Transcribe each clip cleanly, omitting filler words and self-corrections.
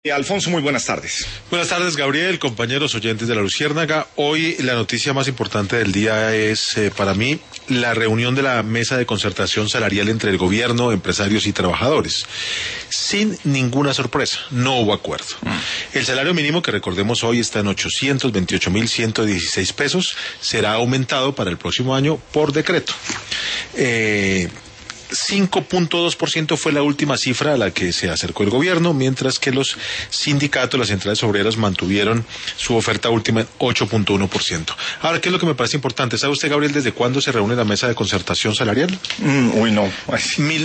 Alfonso, muy buenas tardes. Buenas tardes, Gabriel, compañeros oyentes de La Luciérnaga. Hoy la noticia más importante del día es, para mí, la reunión de la mesa de concertación salarial entre el gobierno, empresarios y trabajadores. Sin ninguna sorpresa, no hubo acuerdo. El salario mínimo, que recordemos hoy está en 828.116 pesos, será aumentado para el próximo año por decreto. 5.2% fue la última cifra a la que se acercó el gobierno, mientras que los sindicatos, las centrales obreras, mantuvieron su oferta última en 8.1%. Ahora, ¿qué es lo que me parece importante? ¿Sabe usted, Gabriel, desde cuándo se reúne la mesa de concertación salarial? No. Más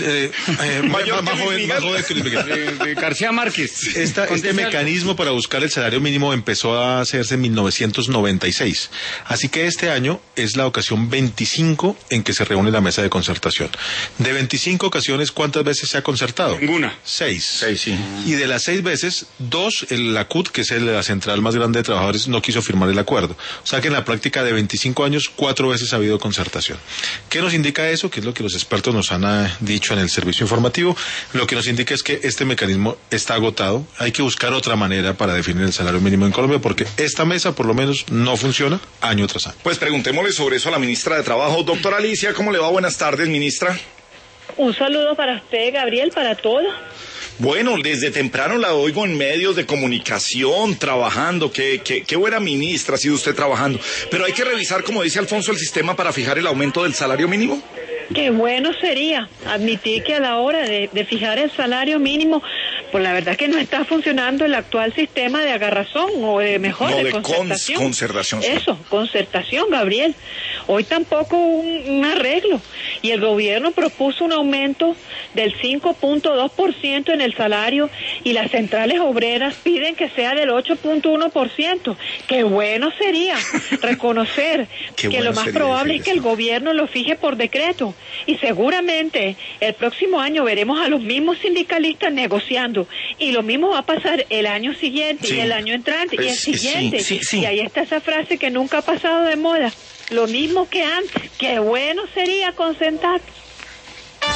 joven que Luis Miguel. García Márquez. Este mecanismo para buscar el salario mínimo empezó a hacerse en 1996. Así que este año es la ocasión 25 en que se reúne la mesa de concertación. De 25 ocasiones, ¿cuántas veces se ha concertado? Ninguna. 6. 6, sí. Y de las 6 veces, 2, la CUT, que es la central más grande de trabajadores, no quiso firmar el acuerdo. O sea que en la práctica de 25 años, 4 veces ha habido concertación. ¿Qué nos indica eso? Que es lo que los expertos nos han dicho en el servicio informativo. Lo que nos indica es que este mecanismo está agotado. Hay que buscar otra manera para definir el salario mínimo en Colombia, porque esta mesa, por lo menos, no funciona año tras año. Pues preguntémosle sobre eso a la ministra de Trabajo. Doctora Alicia, ¿cómo le va? Buenas tardes, ministra. Un saludo para usted, Gabriel, para todos. Bueno, desde temprano la oigo en medios de comunicación, trabajando. Qué buena ministra ha sido usted trabajando. Pero hay que revisar, como dice Alfonso, el sistema para fijar el aumento del salario mínimo. Qué bueno sería admitir que a la hora de fijar el salario mínimo, pues la verdad que no está funcionando el actual sistema de agarrazón o de concertación. Concertación. Sí. Eso, concertación, Gabriel. Hoy tampoco un arreglo. Y el gobierno propuso un aumento del 5.2% en el salario y las centrales obreras piden que sea del 8.1%. Qué bueno sería reconocer que lo más probable es que el gobierno lo fije por decreto. Y seguramente el próximo año veremos a los mismos sindicalistas negociando. Y lo mismo va a pasar el año siguiente, y el año entrante, y el siguiente. Sí. Y ahí está esa frase que nunca ha pasado de moda. Lo mismo que antes. Qué bueno sería concertar.